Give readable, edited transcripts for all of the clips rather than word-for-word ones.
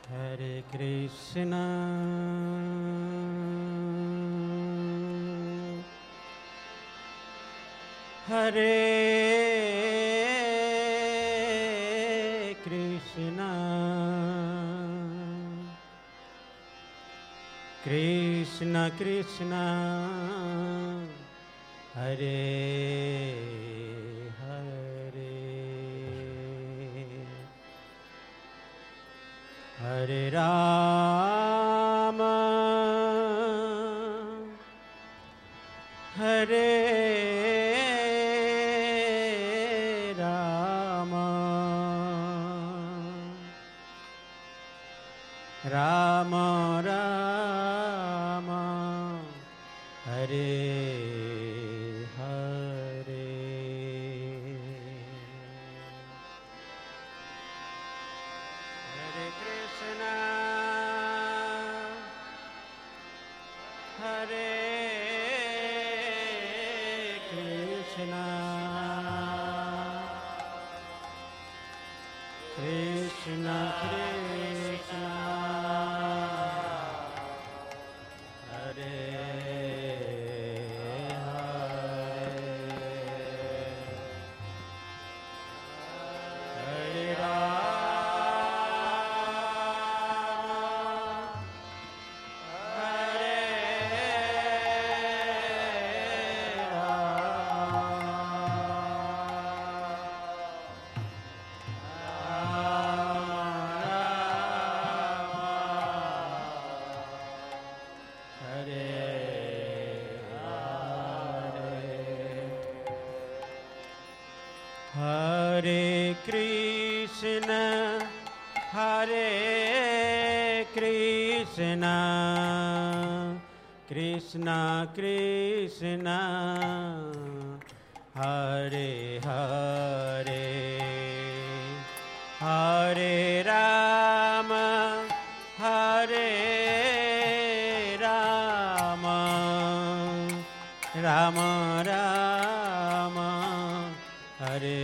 Hare Krishna, Hare Krishna, Krishna Krishna, Hare Hare Rama, Hare Rama, Rama Rama, Hare Hare. Hare Krishna, Hare Krishna, Krishna Krishna, Hare Hare, Hare Hare Krishna, Hare Krishna, Krishna Krishna, Hare Hare, Hare Rama, Hare Rama, Rama Rama, Hare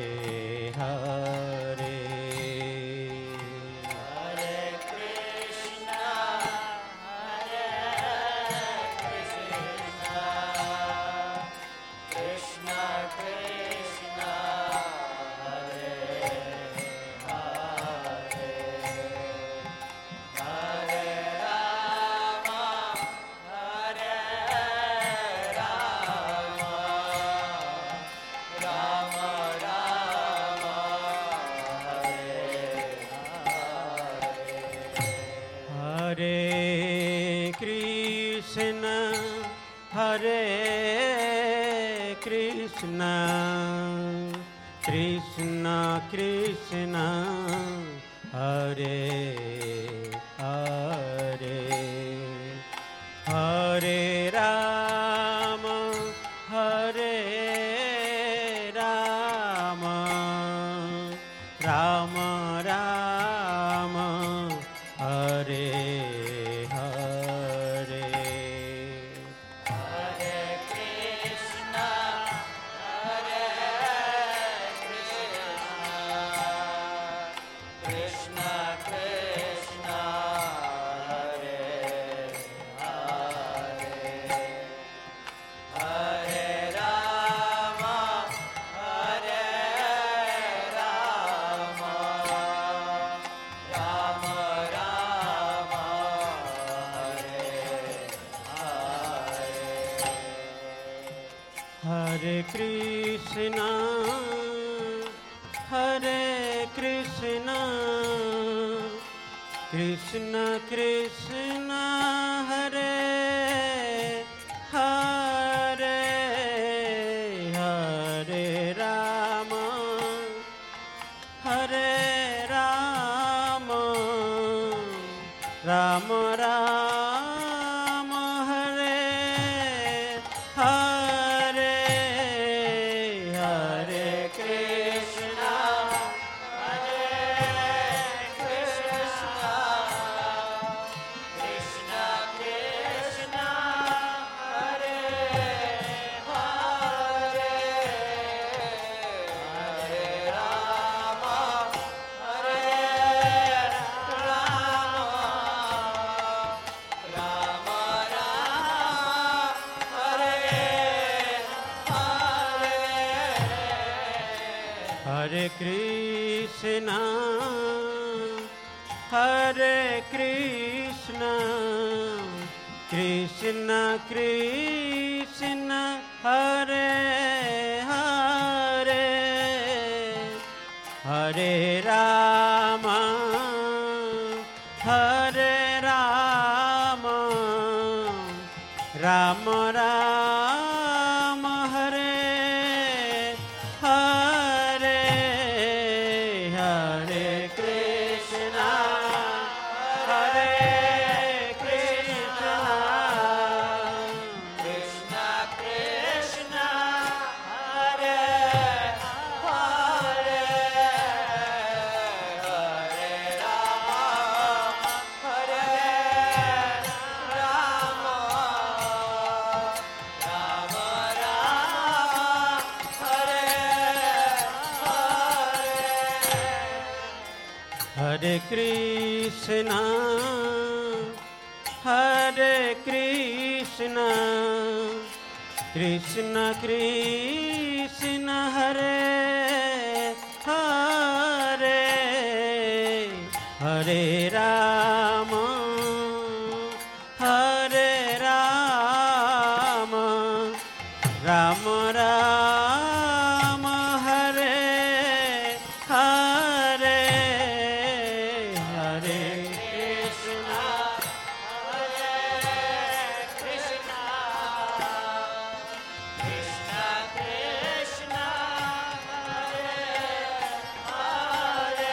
Hare. Hare Krishna, Hare Krishna, Krishna Krishna, Hare Hare, Hare Rama, Hare Rama, Rama Rama, Hare Krishna, Hare Krishna, Krishna Krishna, Hare Hare, Hare Rama, Hare Rama, Rama Rama, Hare Hare. Hare Krishna, Hare Krishna, Krishna Krishna, Hare Hare, Hare Rama, Hare Rama, Rama Rama, Hare Krishna, Hare Krishna, Krishna Krishna, Hare Hare, Hare Rama, Hare Rama, Rama Rama, Hare Hare, Hare Krishna, Hare Krishna, Krishna Krishna, Hare Hare, Hare Rama, Hare Rama, Krishna, Hare Krishna, Krishna Krishna, Hare Hare, Hare Rama, Hare Rama, Rama Rama, Hare Hare, Hare Krishna, Hare Krishna, Krishna Krishna, Hare Hare, Hare Rama, Hare Rama, Rama Rama, Hare Hare. Hare Krishna, Hare Krishna, Krishna Krishna, Hare Hare, Hare Rama, Hare Rama, Rama Rama, Hare Hare, Hare Krishna, Krishna, Krishna Krishna, Hare Hare,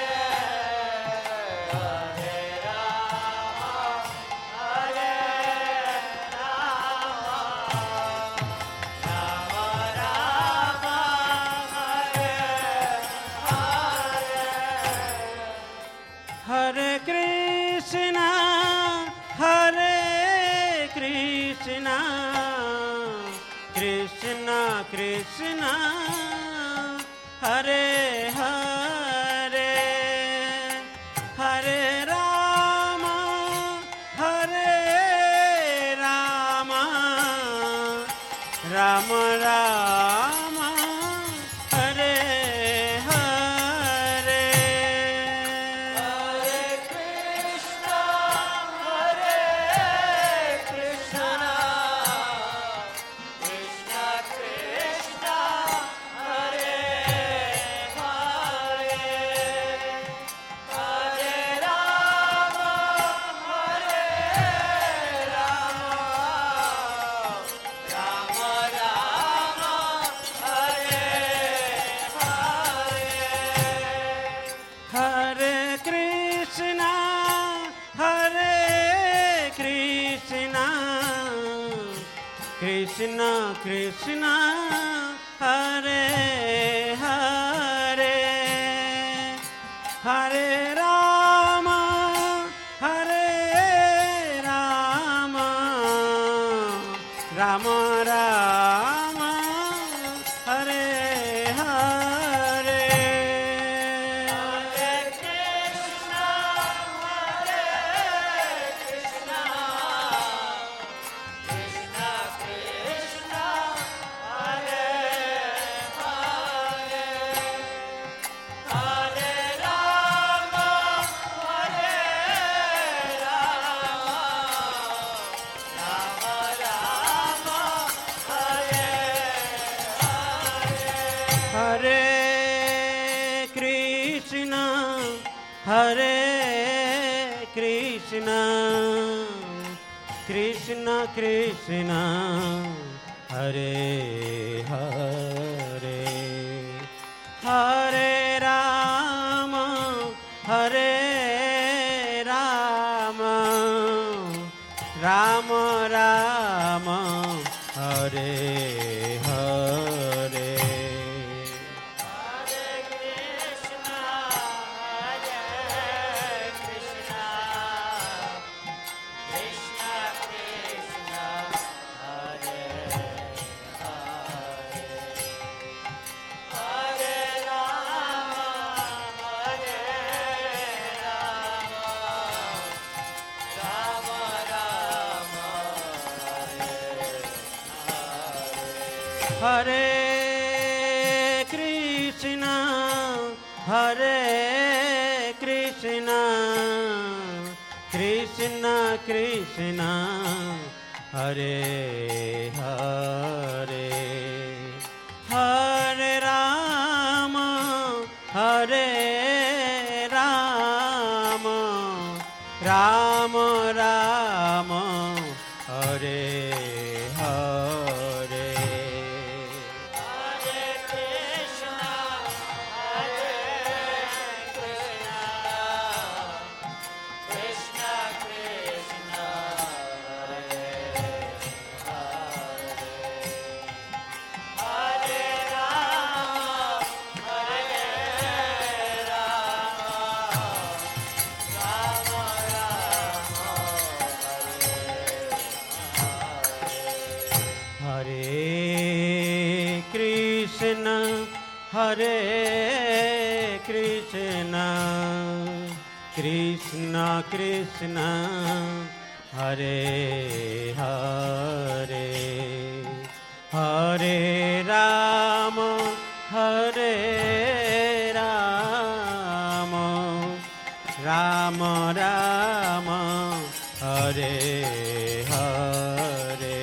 Hare Rama, Hare Krishna Krishna Hare Hare Hare Rama Hare Rama Rama Rama Hare Hare Hare Krishna, Hare Krishna, Krishna Krishna, Hare Hare, Hare Rama, Hare Rama, Rama Rama, Hare Hare. Hare Krishna, Hare Krishna Krishna Krishna Hare Hare Hare Ram Ram Ram Hare Hare Hare Krishna, Krishna Krishna, Hare Hare, Hare Rama, Hare Rama, Rama Rama, Hare Hare Krishna Krishna Krishna Hare Hare Hare Ram Ram Ram Hare Hare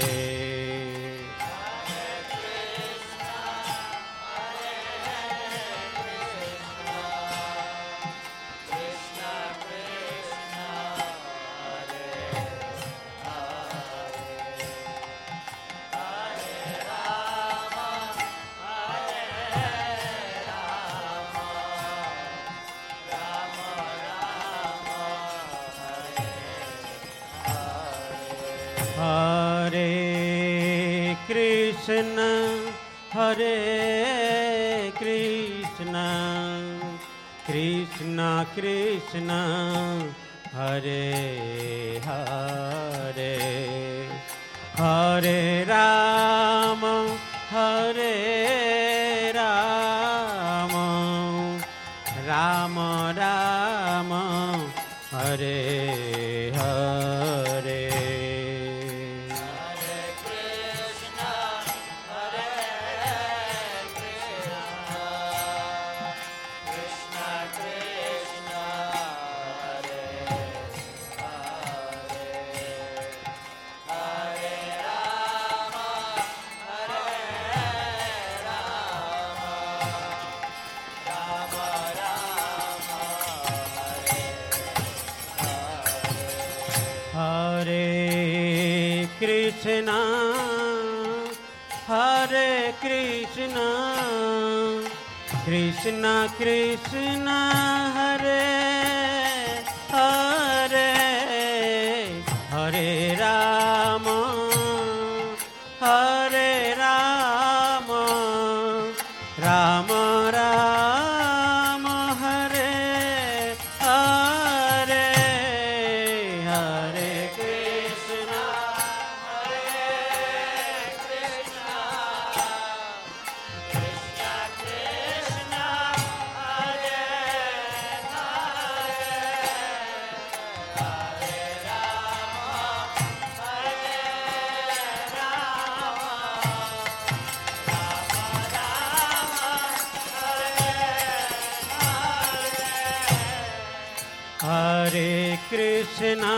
Hare Krishna Krishna Krishna Hare Hare Hare Ram Ram Ram Hare Hare Hare Krishna Krishna Krishna Hare Hare Hare Ram Ram Ram Hare Hare Hare Krishna Hare Krishna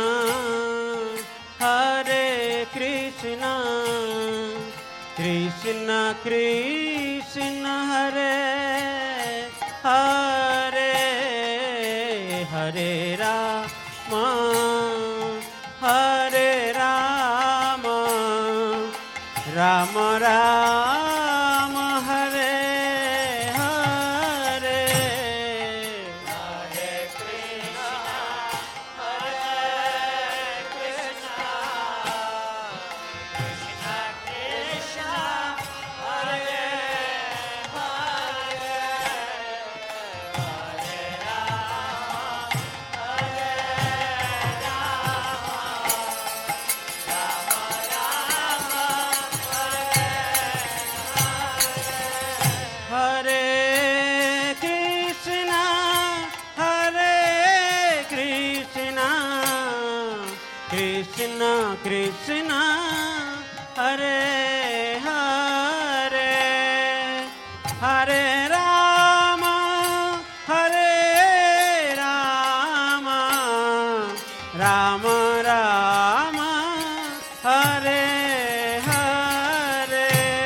Krishna Krishna Hare Hare Hare Ram Ram Ram Hare Hare Hare Krishna Krishna Krishna Hare Hare Hare Ram Ram Ram Hare Hare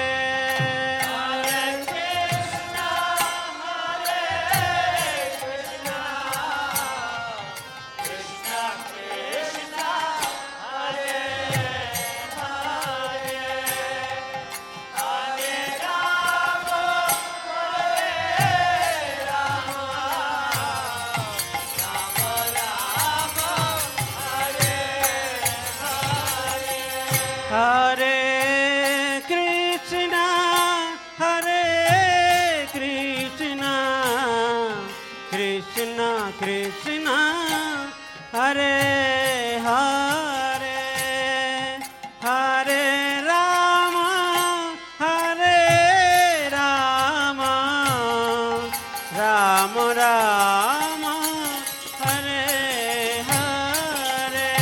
Hare Krishna Krishna Krishna Hare Hare Hare Ram Ram Ram Hare Hare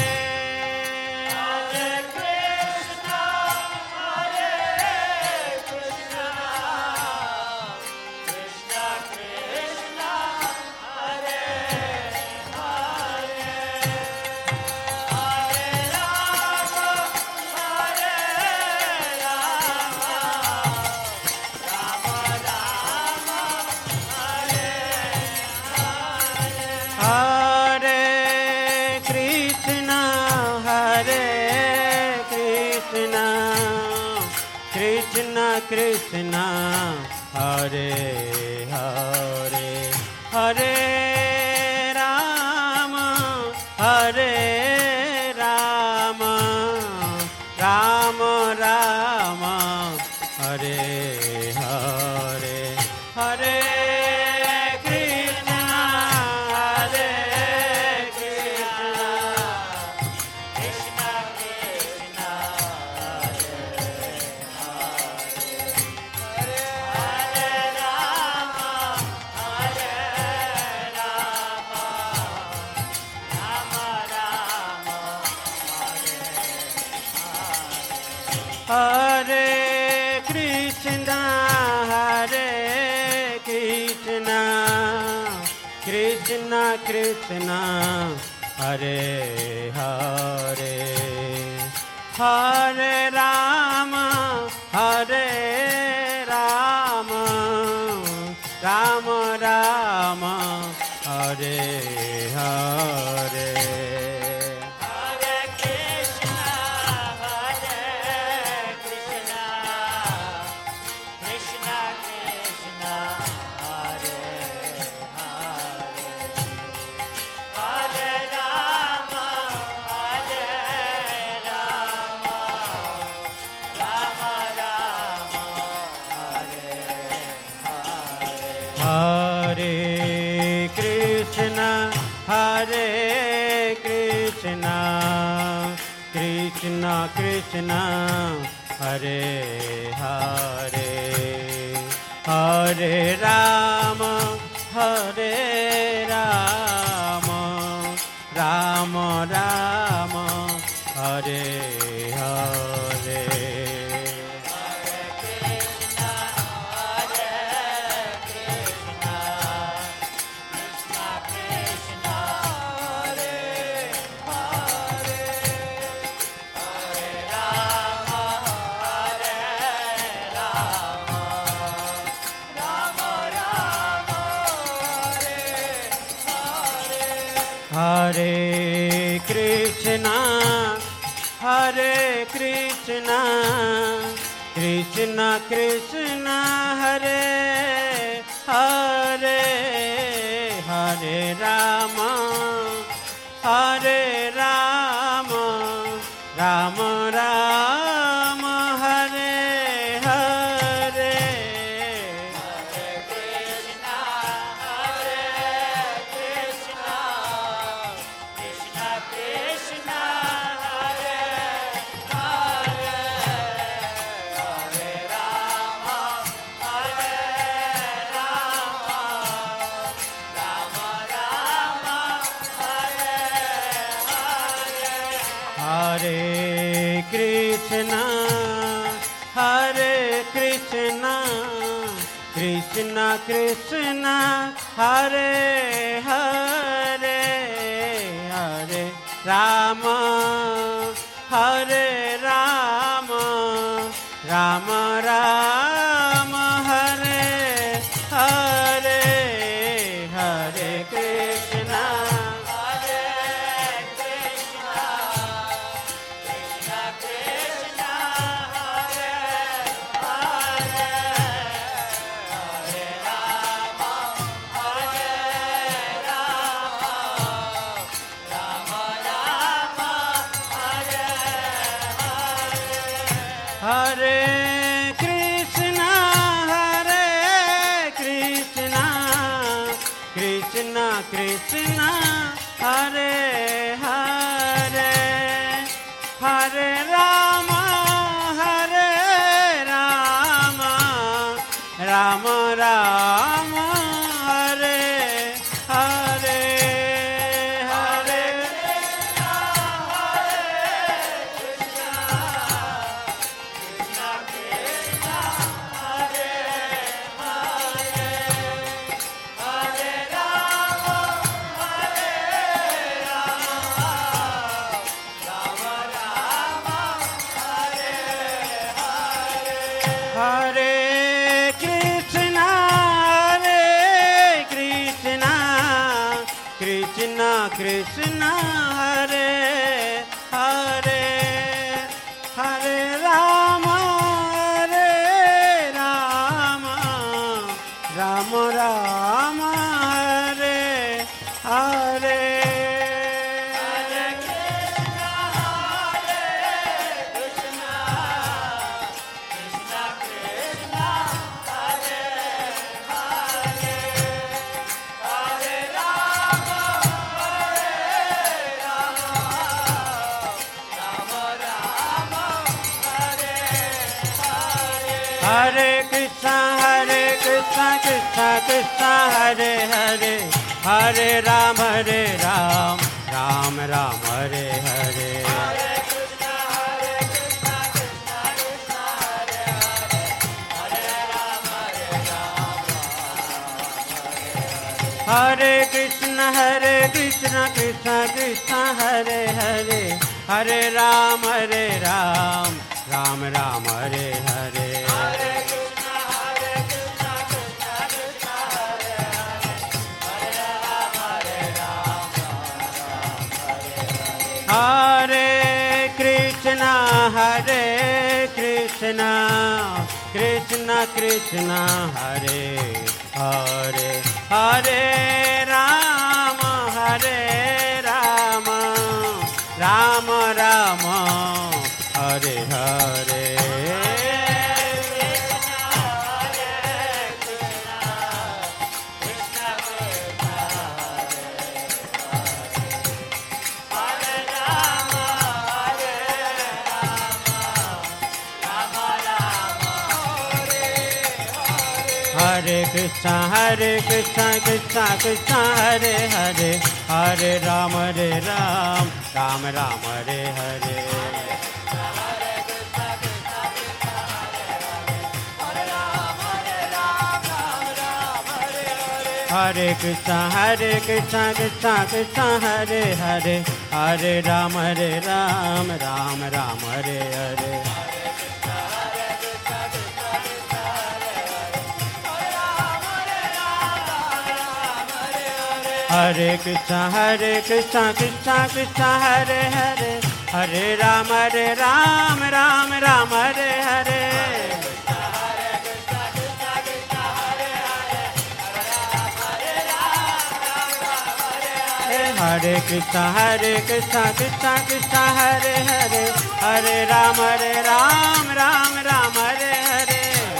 Hare Krishna Krishna Krishna Hare Hare Hare Ram Ram Ram Hare Hare Hare Krishna Hare Krishna Krishna Krishna Hare Hare Hare Ram Ram Ram Hare Hare Hare Krishna Krishna Krishna Hare Hare Hare Ram Ram Ram Hare Hare Hare Krishna Krishna Krishna Hare Hare Hare Ram Ram Ram Hare Hare Hare Krishna Krishna Krishna Hare Hare Hare Ram Hare Ram Ram Ram Hare Hare Hare Krishna Hare Krishna Krishna Krishna Hare Hare Hare Ram Hare Ram Ram Ram Hare Hare Krishna Krishna Krishna Hare Hare Hare Ram Ram Ram Hare Hare Hare Hare Krishna Krishna Krishna Hare Hare Hare Ram Ram Ram Hare Hare Hare Krishna Krishna Krishna Hare Hare Hare Ram Ram Ram Hare Hare Hare Krishna Krishna Krishna Hare Hare Hare Ram Ram Ram Hare Hare Hare Krishna Krishna Krishna Hare Hare Hare Ram Ram Ram Hare Hare Hare Krishna Krishna Krishna Hare Hare Hare Ram Ram Ram Hare Hare Hare Krishna Krishna Krishna Hare Hare Hare Ram Ram Ram Hare Hare Hare Krishna Krishna Krishna Hare Hare Hare Ram Ram Ram Hare Hare Hare Krishna Krishna Krishna Hare Hare Hare Ram Ram Ram Hare Hare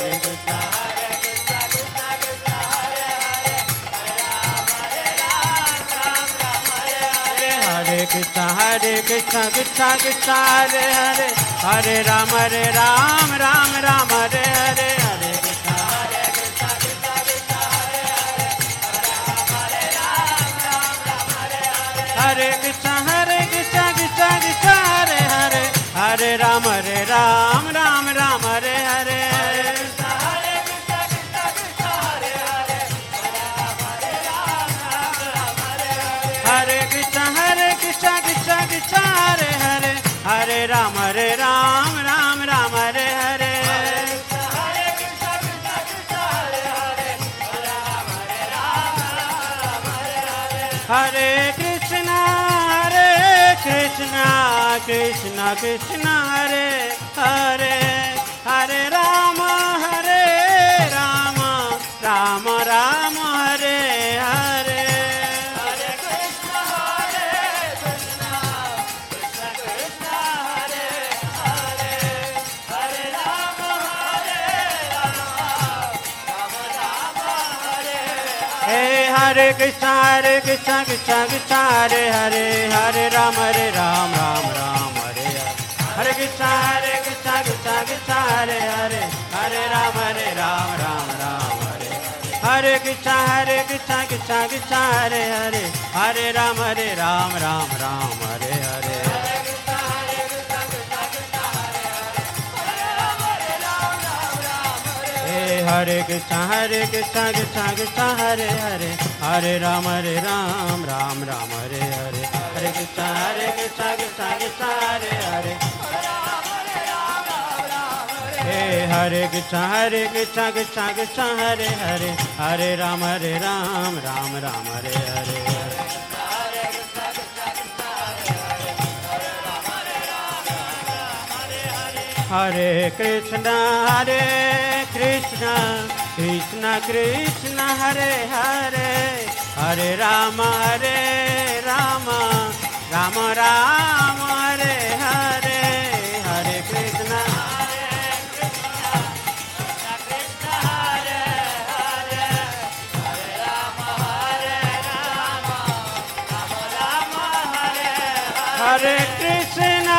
Hare Krishna Krishna Hare Hare Hare Ram Ram Hare Hare Hare Krishna Hare Krishna Krishna Hare Hare Hare Ram Ram Hare Hare Hare Krishna Krishna Krishna Krishna Krishna Hare Hare Hare Rama Rama Rama Hare Hare Hare Krishna Krishna Krishna Hare Hare Hare Rama Rama Rama Hare Hey Hare Krishna Krishna Krishna Hare Hare Hare Rama Ram Hare Hare Krishna Krishna Krishna Hare Hare Hare Rama Ram Hare Hare Krishna Krishna Krishna Hare Hare Hare Rama Ram Hare Hare Hare Krishna Krishna Krishna Hare Hare Hare Rama Ram Hare Hare Hare Krishna Krishna Krishna Hare Hare Hare Krishna Krishna Krishna Hare Hare Hare Rama Ram Hare Hare Hare Krishna Krishna Krishna Hare Hare Hare Rama Rama Hare Hare Hare Krishna Krishna Hare Hare Hare Rama Rama Rama Hare Hare Krishna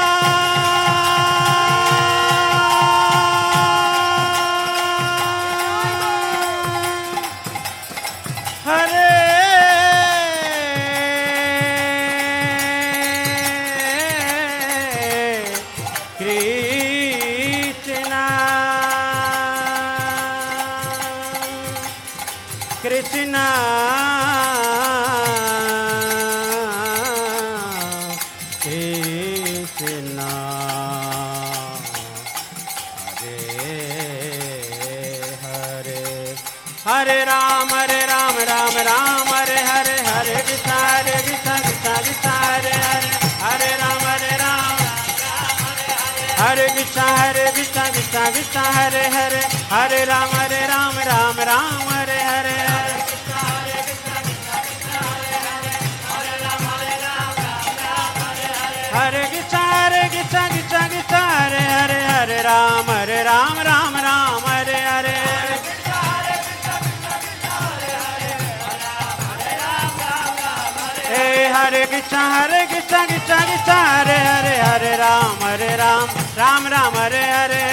Krishna Krishna Hare Hare Rama Ram Hare Hare Hare Krishna Krishna Krishna Hare Hare Hare Rama Hare Krishna Krishna Krishna Hare Hare Hare Rama Ram Hare Hare Hare Krishna Krishna Krishna Hare Hare Hare Rama Ram Hare Hare Hare Krishna Krishna Krishna Hare Hare Hare Rama Ram Hare Hare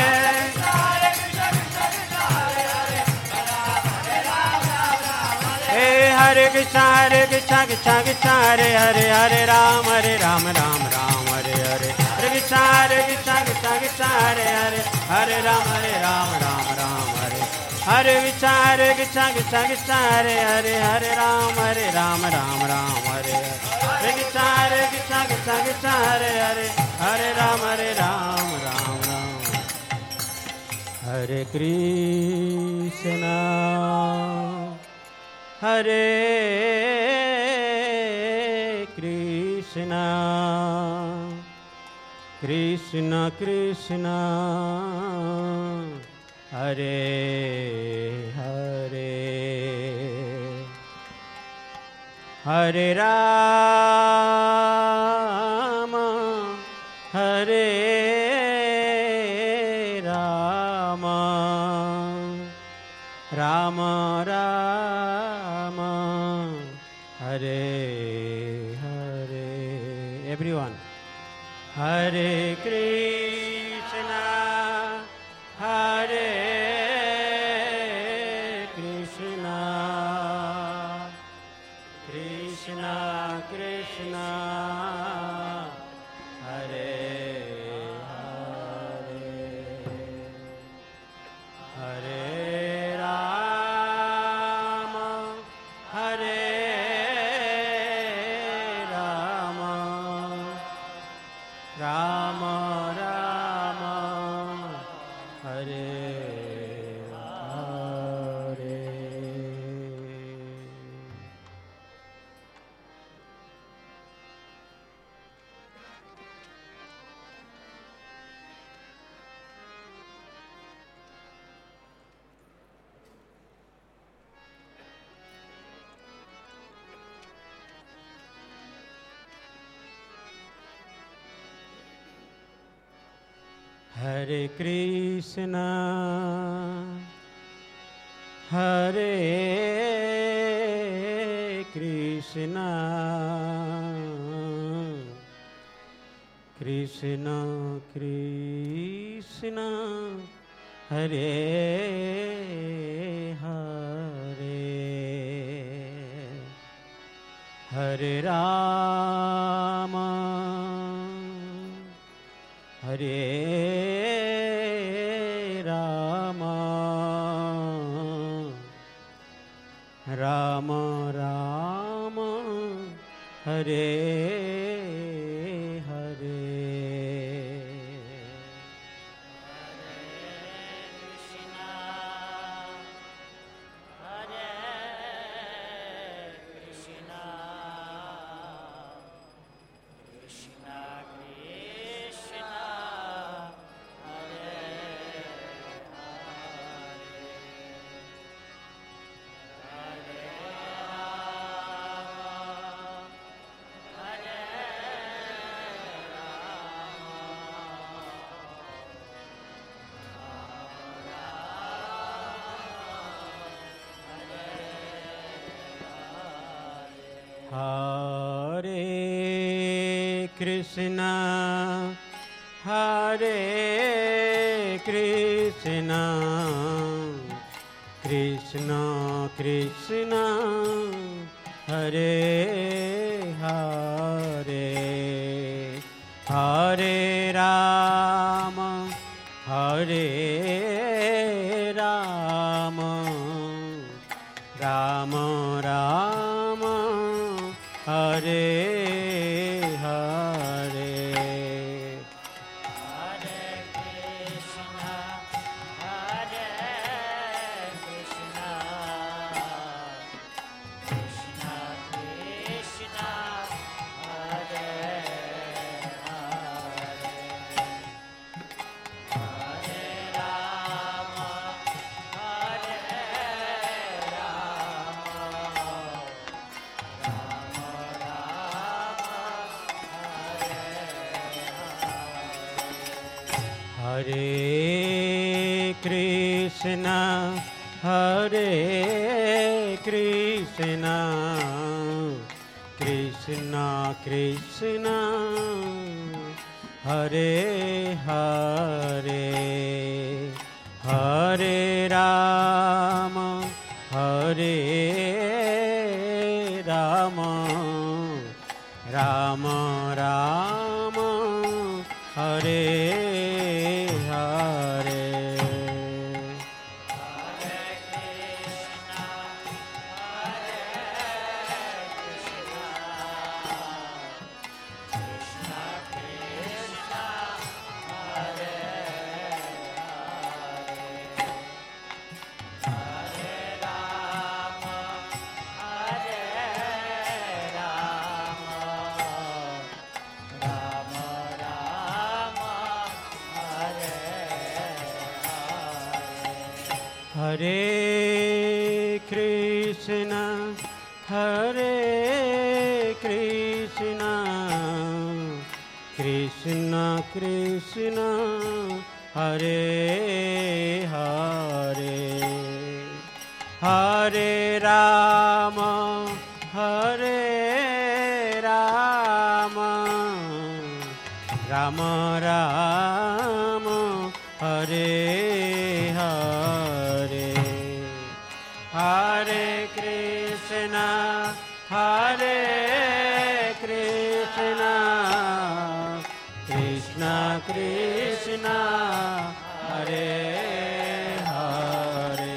Hare Krishna Krishna Krishna Hare Hare Hare Rama Ram Hare Hare Hare Krishna Krishna Krishna Hare Hare Hare Rama Ram Hare Hare Krishna Krishna Krishna Hare Hare Hare Rama Ram Hare Hare Krishna Krishna Krishna Hare Hare Hare Rama Ram Hare Krishna Hare Krishna Krishna Krishna Hare Hare Hare Rama Hare Rama Rama Rama Hare Hare Everyone Hare Krishna Hare Krishna Krishna Krishna Hare Hare Hare Rama Hare Rama Rama Rama Hare Hare Hare Krishna, Hare Krishna, Krishna Krishna, Hare Hare, Hare Rama, Hare Rama, Rama Rama, Hare Hare. Hare Krishna, Hare Krishna, Krishna Krishna, Hare Hare, Hare Rama, Hare Rama, Rama Rama, Hare Hare, Hare Krishna, Hare Krishna, Krishna Krishna, Hare Hare, Hare Rama, Hare Hare Krishna, Hare Krishna, Krishna Krishna, Hare Hare, Hare Rama, Hare Rama, Rama Rama, Hare Hare, Hare Krishna, Hare Krishna, Krishna Krishna, Hare Hare, Hare Rama, Hare Rama, Rama Rama, Hare Hare. Hare Krishna, Hare Krishna, Krishna Krishna, Hare Hare, Hare Rama, Hare Rama, Rama Rama, Hare Hare, Hare Krishna, Hare Krishna, Krishna Krishna, Hare Hare,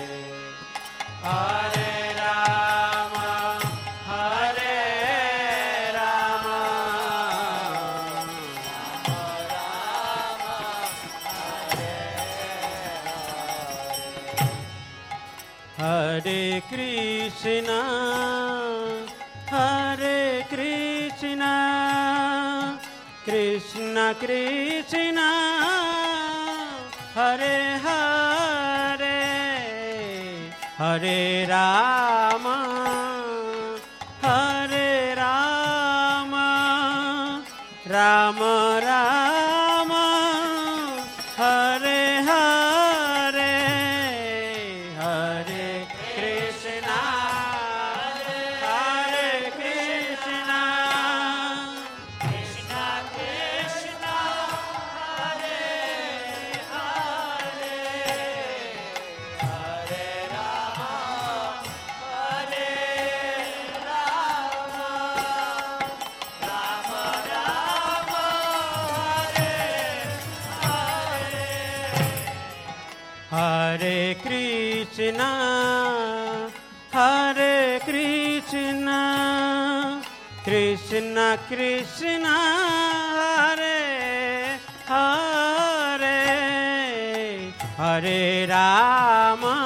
Hare Rama, Hare Rama, Hare Krishna, Hare Krishna, Krishna Krishna, Hare Hare, Hare Rama, Hare Rama, Rama Rama, Hare Krishna, Hare Krishna, Krishna Krishna, Hare Hare, Hare Rama,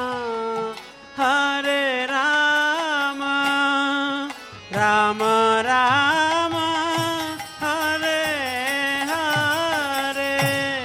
Hare Rama, Rama Rama, Hare Hare.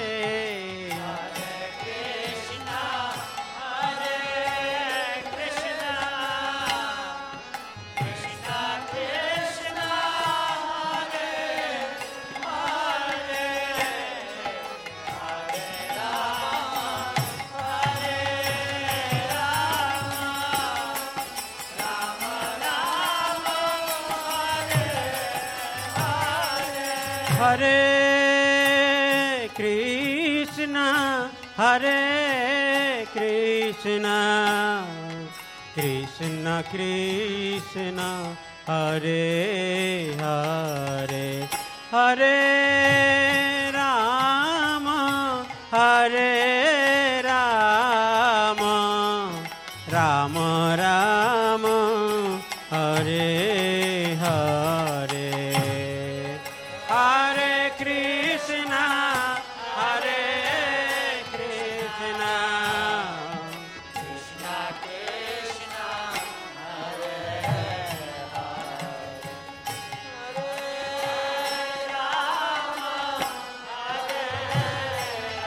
Hare Krishna, Hare Krishna, Krishna Krishna, Hare Hare, Hare Rama, Hare Rama, Rama Rama, Hare Hare. Hare Krishna, Hare Krishna, Krishna Krishna, Hare Hare, Hare Rama, Hare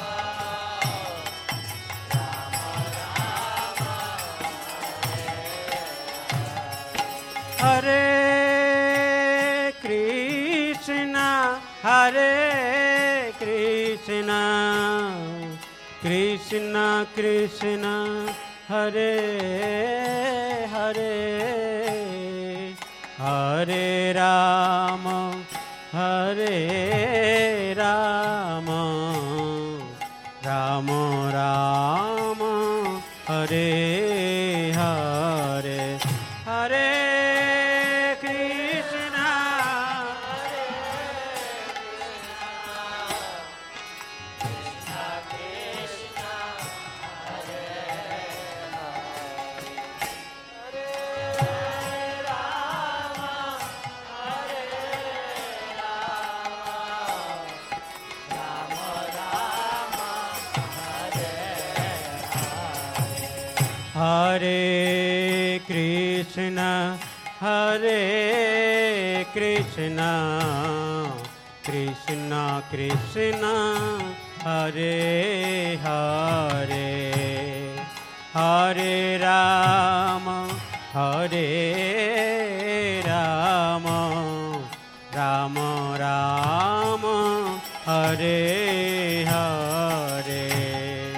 Rama, Hare Krishna, Hare Krishna, Krishna Krishna, Hare Hare, Hare Rama, Hare Rama, Rama Rama, Hare Hare, Hare Krishna, Hare Krishna, Hare Krishna, Krishna Krishna, Hare Hare, Hare Rama, Hare Rama, Rama Rama, Hare Hare.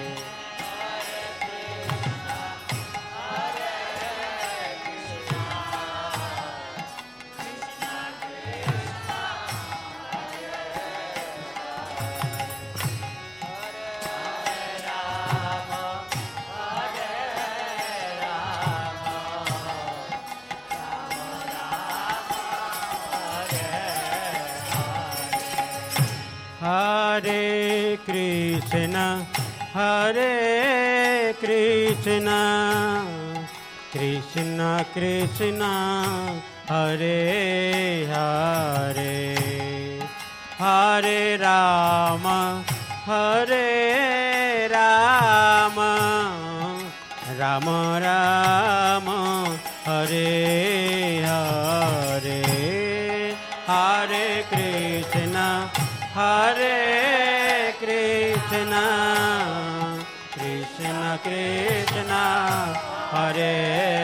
Hare Krishna, Hare Krishna, Krishna Krishna, Hare Hare, Hare Rama, Hare Rama, Rama Rama, Hare Hare, Hare Krishna, Hare Krishna, Krishna Krishna, Hare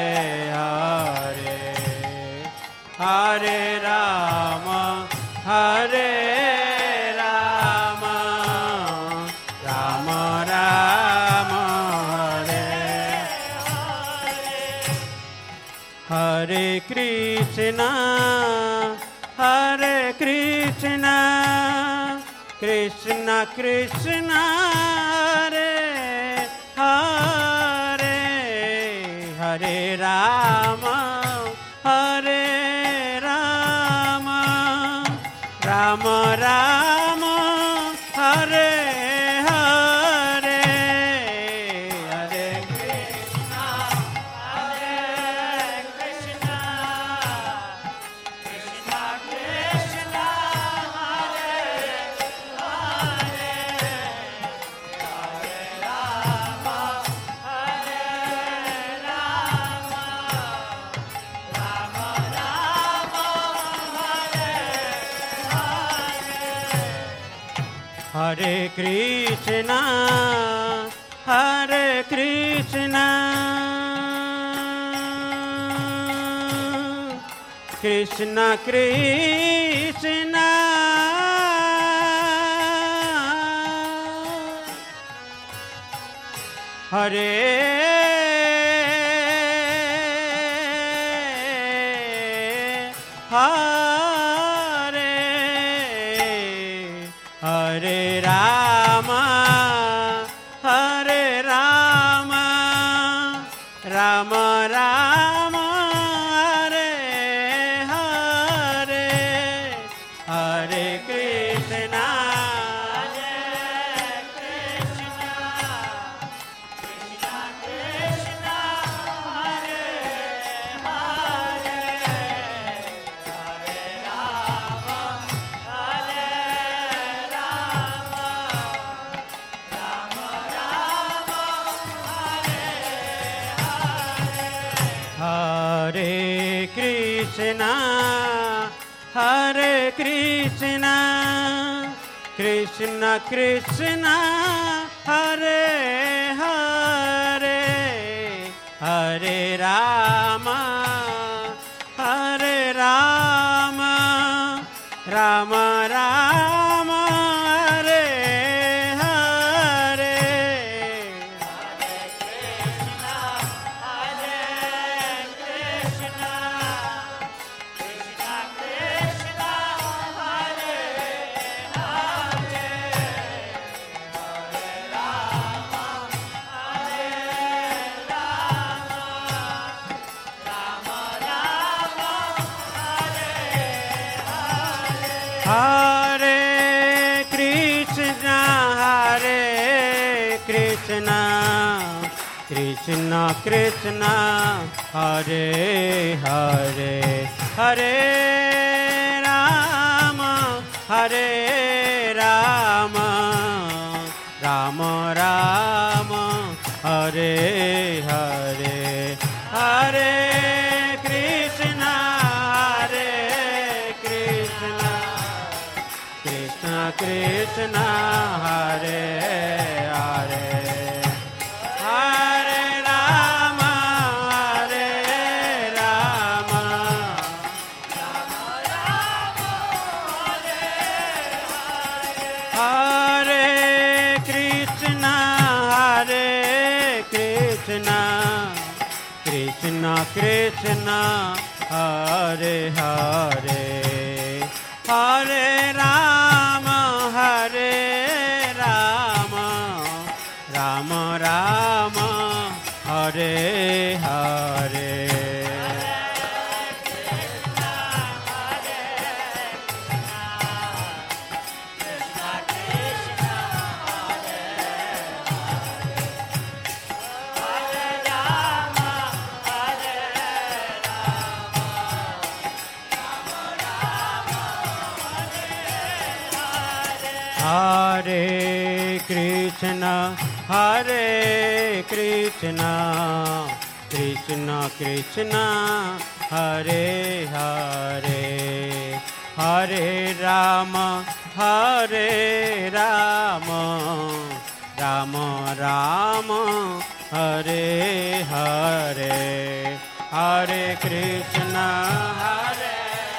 Hare, Hare Rama, Hare Rama, Rama Rama, Hare Hare Krishna, Hare Krishna, Krishna Krishna, Hare Hare, Hare Rama, Hare Rama, Rama Rama, Hare Hare, Hare Krishna, Hare Krishna, Krishna Krishna, Hare Hare, Hare Rama, Hare Rama, Rama Rama, Hare Hare, Hare Krishna, Hare Krishna, Hare Krishna, Krishna Krishna, Hare Hare, Hare Rama, Hare Rama, Rama Rama, Hare Hare. Hare Krishna, Hare Krishna, Krishna Krishna, Hare Hare, Hare Rama, Hare Rama, Rama Rama, Hare Hare, Hare Krishna, Hare Krishna, Krishna Krishna, Hare Hare, Hare Rama, Hare Rama, Hare Krishna, Hare Krishna, Krishna Krishna, Hare Hare, Hare Rama, Hare Rama, Rama Rama, Hare Hare. Hare Krishna, Hare Krishna, Krishna Krishna, Hare Hare, Hare Rama, Hare Rama, Rama Rama, Hare Hare, Hare Krishna, Hare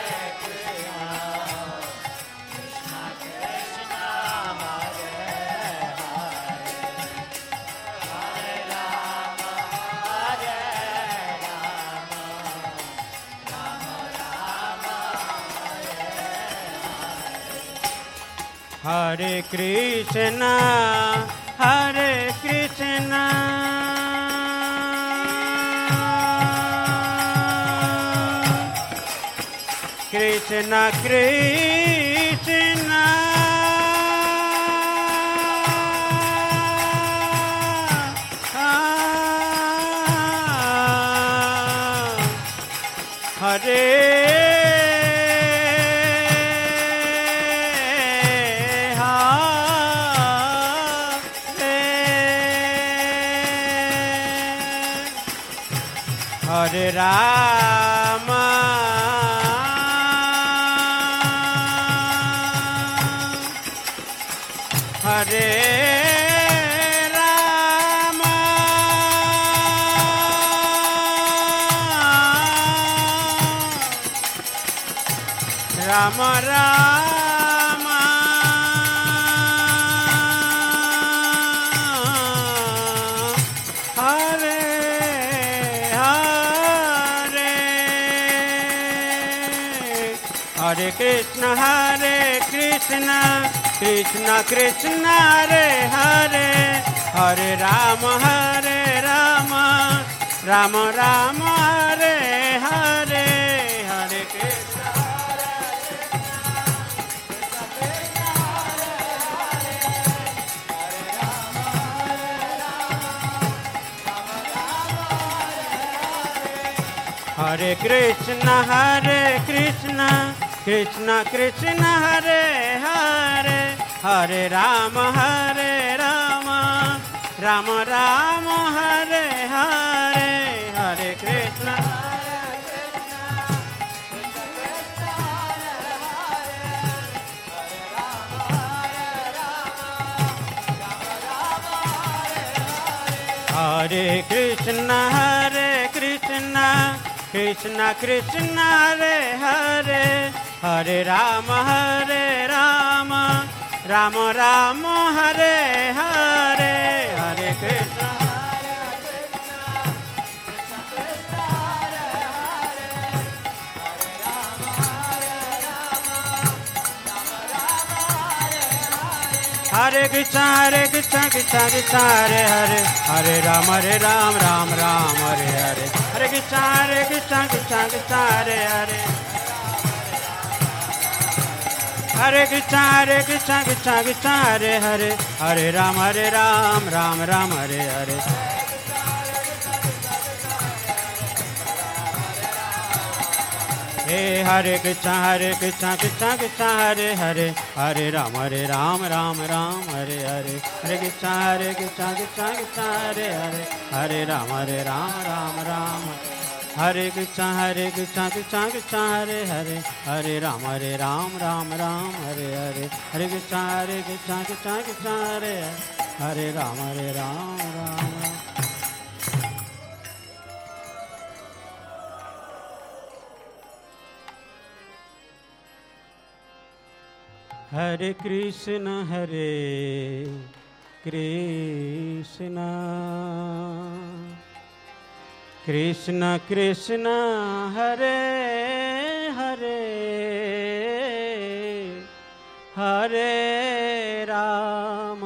Hare Krishna, Hare Krishna, Krishna Krishna, Hare Rama, Hare Ram Ram Ram Hare Hare Hare Krishna Krishna Krishna Hare Hare Hare Ram Ram Ram Hare Hare Hare Krishna Hare Krishna Krishna Krishna Hare Hare Hare Ram Ram Ram Hare Hare Hare Krishna Hare Krishna Krishna Krishna Hare Hare Hare Ram Ram Ram Hare Hare Hare Krishna Hare Krishna Krishna Krishna Hare Hare Hare Ram Ram Hare Hare Hare Krishna Krishna Krishna Hare Hare Hare Krishna Krishna Hare Hare Hare Ram Ram Hare Hare hey Hare Krishna Krishna Krishna Hare Hare Hare Ram Ram Hare Hare Hare Krishna Krishna Krishna Hare Hare Hare Ram Ram Hare Krishna Krishna Krishna Hare Hare Hare Ram Ram Hare Hare Hare Krishna Krishna Krishna Hare Hare Ram Ram Hare Krishna Krishna Krishna Hare Hare Hare Ram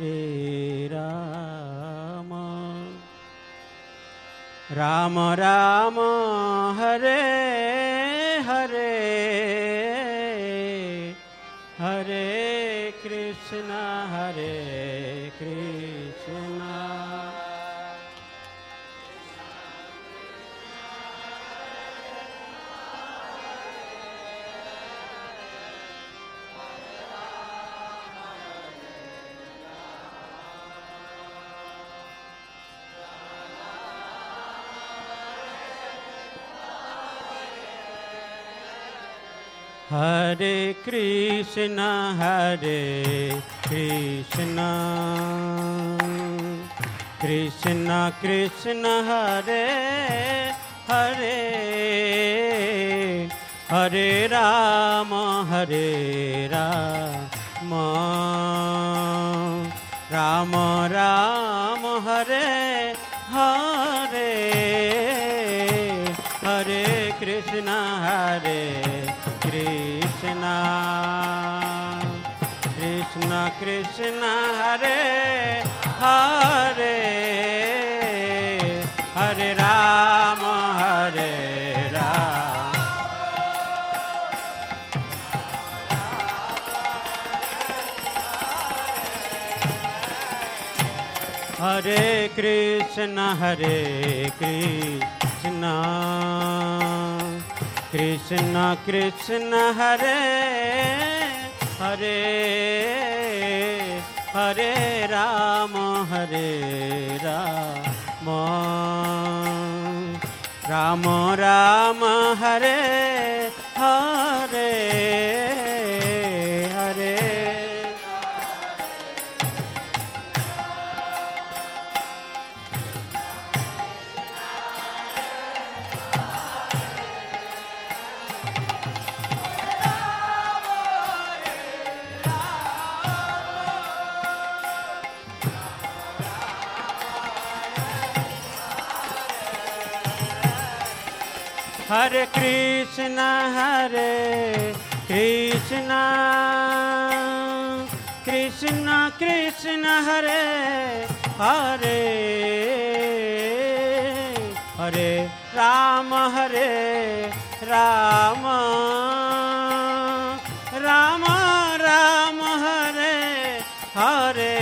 Ram Ram Hare Hare Hare Krishna Hare Krishna Krishna Krishna Hare Hare Hare Ram Ram Ram Hare Hare Hare Krishna Krishna Krishna Hare Hare Hare Ram Hare Krishna Krishna Krishna Hare Hare Hare Ram Ram Ram Hare Hare Hare Hare Krishna, Krishna Krishna, Hare Hare, Hare Rama, Rama Rama, Hare Hare,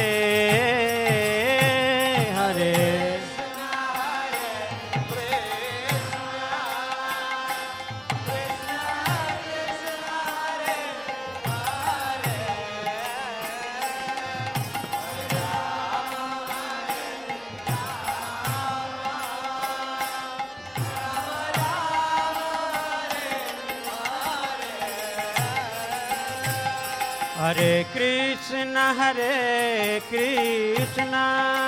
Hare Hare Krishna, Krishna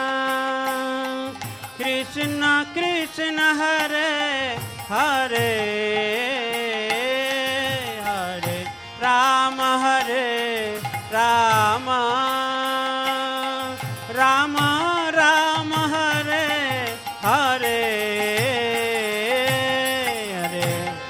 Krishna, Hare Hare, Hare Rama, Rama Rama, Hare Hare, Hare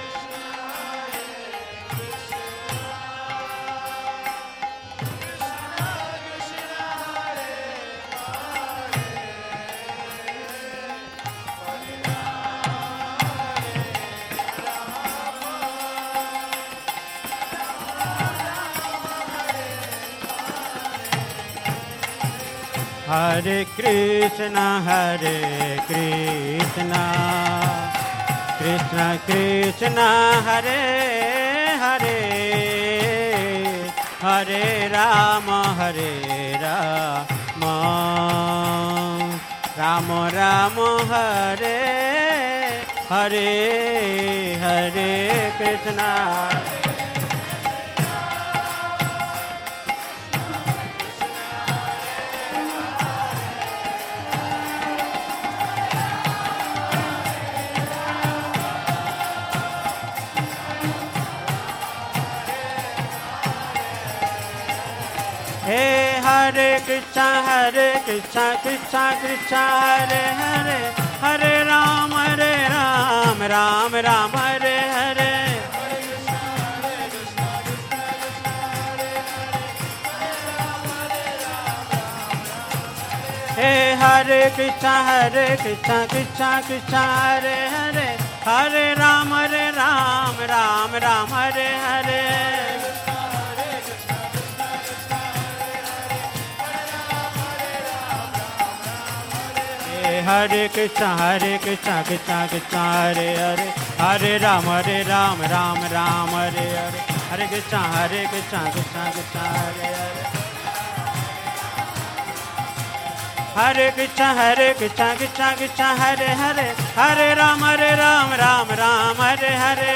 Hare Krishna, Krishna Krishna, Hare Hare, Hare Rama, Rama Rama, Hare Hare, Hare Krishna. Hey, Hare Krishna, Krishna Krishna, Hare Hare, Hare Ram, Ram Ram, Hare Hare. Hey, Hare Krishna, Krishna Krishna, Hare Hare, Hare Ram, Ram Ram, Hare Hare. Hare Krishna, Krishna Krishna, Hare Hare, Hare Ram, Ram Ram, Hare Hare, Hare Krishna, Krishna Krishna, Hare Hare, Hare Krishna, Krishna Krishna, Hare Hare, Hare Ram, Ram Hare Hare.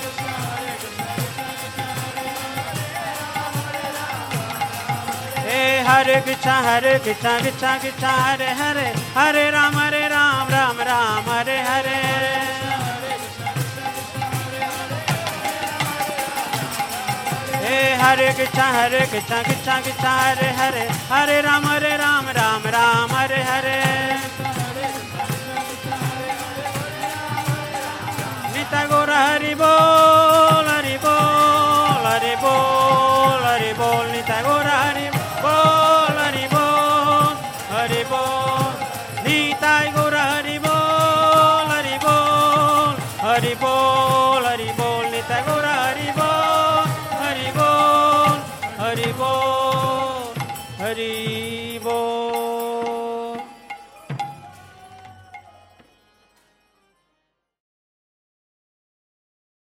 Hare Krishna, Krishna Krishna, Hare Hare, Hare Ram, Ram Hare Hare. Hare Krishna, Krishna Krishna, Hare Hare, Hare Ram, Ram Hare Hare. Nitya Gaura Hari Bol, Hari Bol, Hari Bol, Hari Bol, Nitya Gaura Hari Bol, Hari Bol, Hari Bol, Nitya Gaura